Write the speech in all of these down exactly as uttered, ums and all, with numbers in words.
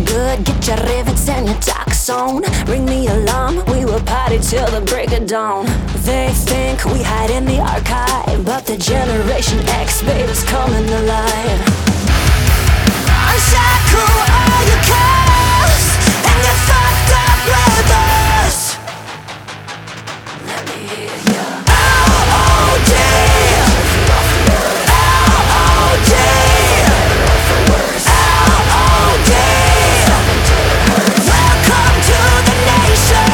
good, get your rivets and your tocks on. Ring the alarm, we will party till the break of dawn. They think we hide in the archive, but the Generation X baby's coming alive. Unshackle all your cares and your fucked up brothers. Let me hear ya. L O D, L O D, L O D. Welcome to the nation.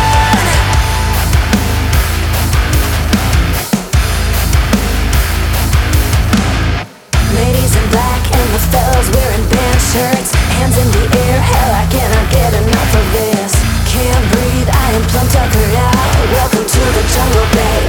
Ladies in black and the fellas wearing band shirts. Hands in the air, hell I cannot get enough of this. Can't breathe, I am plumb tuckered out. Welcome to the jungle, babe.